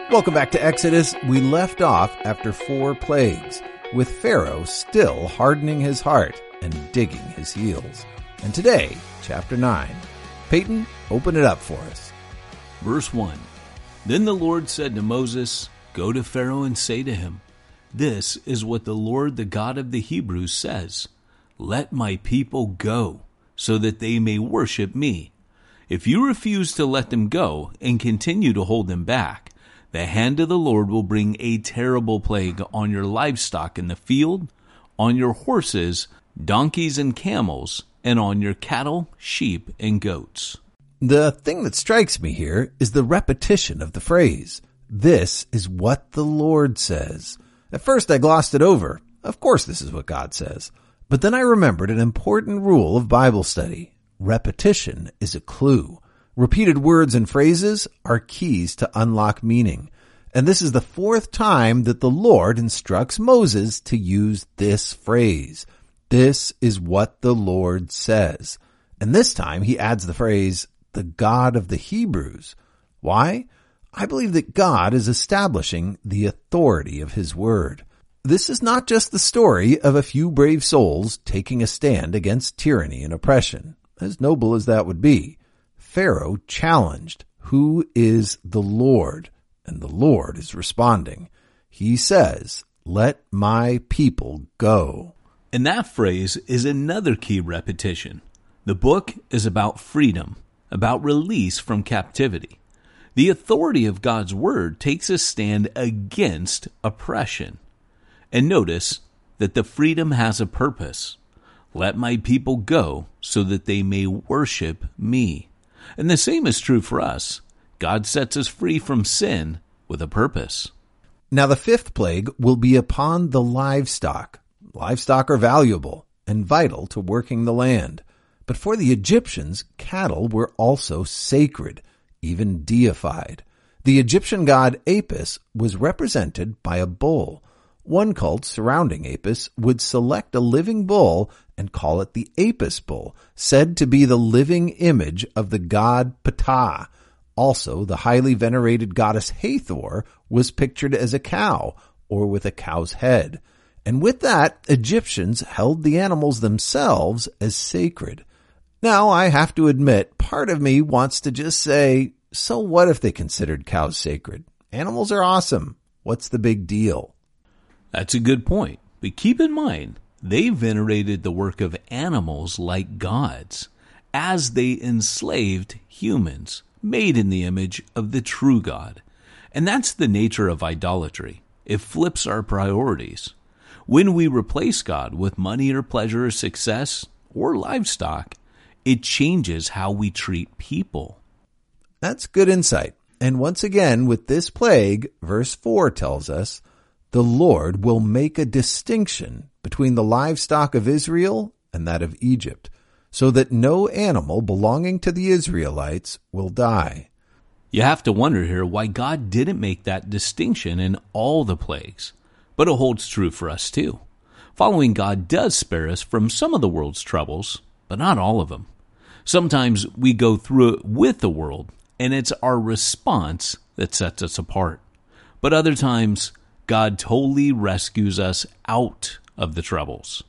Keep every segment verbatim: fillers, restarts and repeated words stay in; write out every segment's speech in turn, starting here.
Welcome back to Exodus. We left off after four plagues, with Pharaoh still hardening his heart and digging his heels. And today, chapter nine. Peyton, open it up for us. Verse one. Then the Lord said to Moses, "Go to Pharaoh and say to him, This is what the Lord, the God of the Hebrews, says. Let my people go, so that they may worship me. If you refuse to let them go and continue to hold them back, the hand of the Lord will bring a terrible plague on your livestock in the field, on your horses, donkeys, and camels, and on your cattle, sheep, and goats." The thing that strikes me here is the repetition of the phrase, "This is what the Lord says." At first I glossed it over. Of course this is what God says. But then I remembered an important rule of Bible study. Repetition is a clue. Repeated words and phrases are keys to unlock meaning. And this is the fourth time that the Lord instructs Moses to use this phrase. This is what the Lord says. And this time he adds the phrase, the God of the Hebrews. Why? I believe that God is establishing the authority of his word. This is not just the story of a few brave souls taking a stand against tyranny and oppression, as noble as that would be. Pharaoh challenged, "Who is the Lord?" And the Lord is responding. He says, "Let my people go." And that phrase is another key repetition. The book is about freedom, about release from captivity. The authority of God's word takes a stand against oppression. And notice that the freedom has a purpose. Let my people go so that they may worship me. And the same is true for us. God sets us free from sin with a purpose. Now the fifth plague will be upon the livestock. Livestock are valuable and vital to working the land. But for the Egyptians, cattle were also sacred, even deified. The Egyptian god Apis was represented by a bull. One cult surrounding Apis would select a living bull and call it the Apis bull, said to be the living image of the god Ptah. Also, the highly venerated goddess Hathor was pictured as a cow, or with a cow's head. And with that, Egyptians held the animals themselves as sacred. Now, I have to admit, part of me wants to just say, so what if they considered cows sacred? Animals are awesome. What's the big deal? That's a good point. But keep in mind, they venerated the work of animals like gods, as they enslaved humans, made in the image of the true God. And that's the nature of idolatry. It flips our priorities. When we replace God with money or pleasure or success or livestock, it changes how we treat people. That's good insight. And once again, with this plague, verse four tells us, the Lord will make a distinction between the livestock of Israel and that of Egypt, so that no animal belonging to the Israelites will die. You have to wonder here why God didn't make that distinction in all the plagues. But it holds true for us too. Following God does spare us from some of the world's troubles, but not all of them. Sometimes we go through it with the world, and it's our response that sets us apart. But other times, God totally rescues us out of the troubles.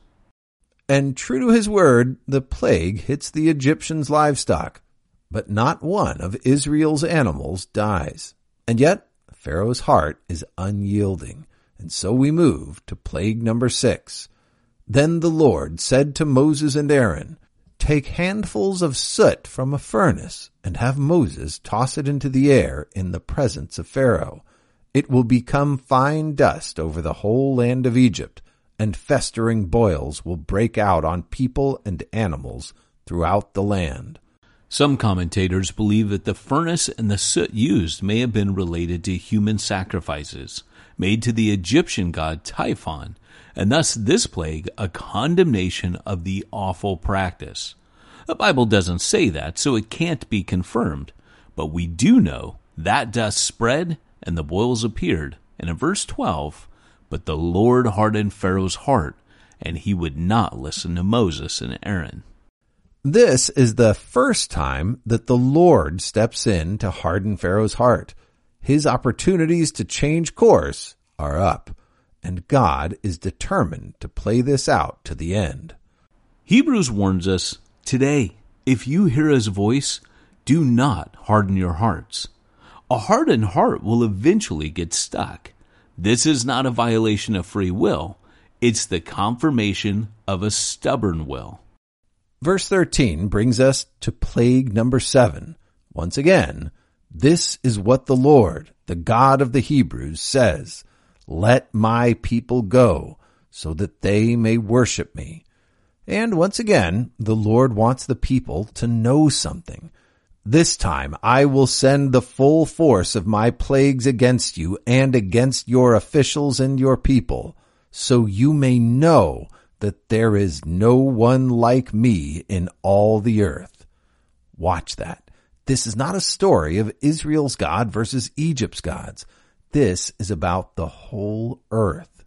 And true to his word, the plague hits the Egyptians' livestock, but not one of Israel's animals dies. And yet, Pharaoh's heart is unyielding, and so we move to plague number six. Then the Lord said to Moses and Aaron, "Take handfuls of soot from a furnace, and have Moses toss it into the air in the presence of Pharaoh. It will become fine dust over the whole land of Egypt, and festering boils will break out on people and animals throughout the land." Some commentators believe that the furnace and the soot used may have been related to human sacrifices made to the Egyptian god Typhon, and thus this plague a condemnation of the awful practice. The Bible doesn't say that, so it can't be confirmed, but we do know that dust spread and the boils appeared. And in verse twelve, but the Lord hardened Pharaoh's heart, and he would not listen to Moses and Aaron. This is the first time that the Lord steps in to harden Pharaoh's heart. His opportunities to change course are up, and God is determined to play this out to the end. Hebrews warns us, today, if you hear his voice, do not harden your hearts. A hardened heart will eventually get stuck. This is not a violation of free will. It's the confirmation of a stubborn will. Verse thirteen brings us to plague number seven. Once again, this is what the Lord, the God of the Hebrews, says, "Let my people go, so that they may worship me." And once again, the Lord wants the people to know something. This time I will send the full force of my plagues against you and against your officials and your people, so you may know that there is no one like me in all the earth. Watch that. This is not a story of Israel's God versus Egypt's gods. This is about the whole earth.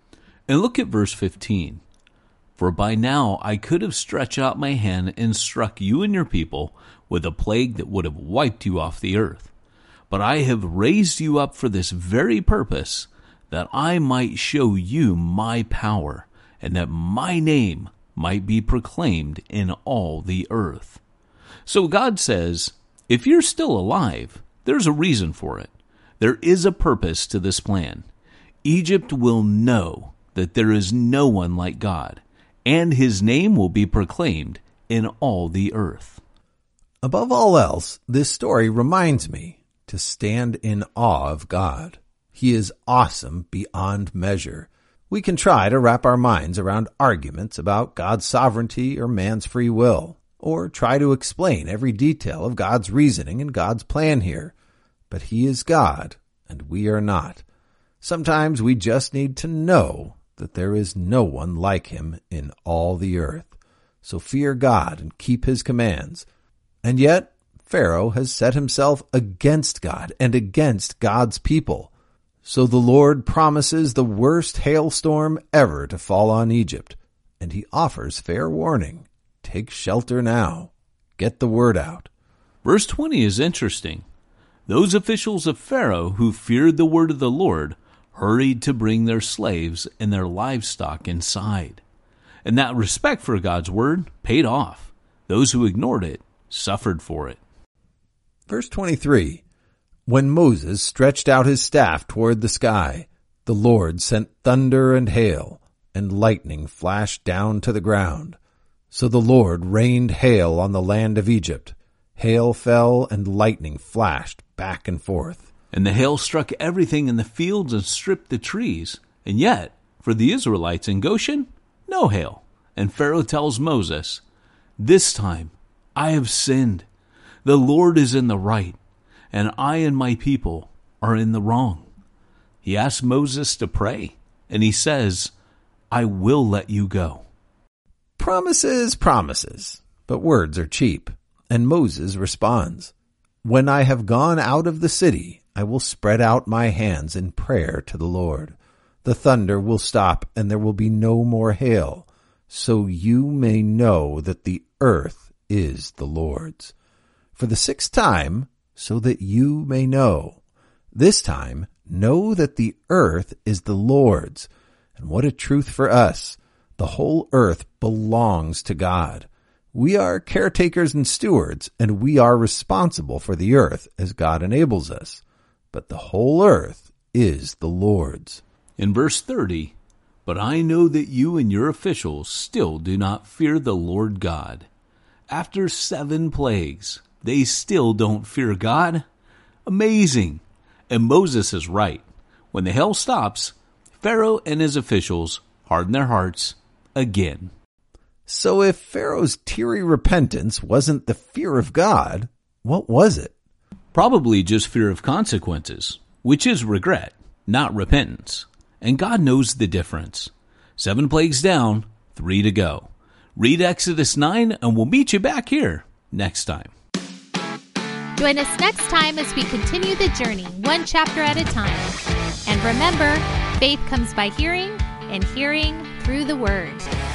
And look at verse fifteen. For by now I could have stretched out my hand and struck you and your people with a plague that would have wiped you off the earth. But I have raised you up for this very purpose, that I might show you my power, and that my name might be proclaimed in all the earth. So God says, if you're still alive, there's a reason for it. There is a purpose to this plan. Egypt will know that there is no one like God, and his name will be proclaimed in all the earth. Above all else, this story reminds me to stand in awe of God. He is awesome beyond measure. We can try to wrap our minds around arguments about God's sovereignty or man's free will, or try to explain every detail of God's reasoning and God's plan here. But he is God, and we are not. Sometimes we just need to know that there is no one like him in all the earth. So fear God and keep his commands. And yet, Pharaoh has set himself against God and against God's people. So the Lord promises the worst hailstorm ever to fall on Egypt, and he offers fair warning. Take shelter now. Get the word out. Verse twenty is interesting. Those officials of Pharaoh who feared the word of the Lord hurried to bring their slaves and their livestock inside. And that respect for God's word paid off. Those who ignored it suffered for it. Verse twenty-three. When Moses stretched out his staff toward the sky, the Lord sent thunder and hail, and lightning flashed down to the ground. So the Lord rained hail on the land of Egypt. Hail fell and lightning flashed back and forth. And the hail struck everything in the fields and stripped the trees. And yet, for the Israelites in Goshen, no hail. And Pharaoh tells Moses, "This time I have sinned. The Lord is in the right, and I and my people are in the wrong." He asks Moses to pray, and he says, "I will let you go." Promises, promises, but words are cheap. And Moses responds, "When I have gone out of the city, I will spread out my hands in prayer to the Lord. The thunder will stop, and there will be no more hail, so you may know that the earth is the Lord's. For the sixth time, so that you may know. This time, know that the earth is the Lord's." And what a truth for us. The whole earth belongs to God. We are caretakers and stewards, and we are responsible for the earth as God enables us. But the whole earth is the Lord's. In verse thirty, "But I know that you and your officials still do not fear the Lord God." After seven plagues, they still don't fear God? Amazing! And Moses is right. When the hail stops, Pharaoh and his officials harden their hearts again. So if Pharaoh's teary repentance wasn't the fear of God, what was it? Probably just fear of consequences, which is regret, not repentance. And God knows the difference. Seven plagues down, three to go. Read Exodus nine, and we'll meet you back here next time. Join us next time as we continue the journey, one chapter at a time. And remember, faith comes by hearing, and hearing through the Word.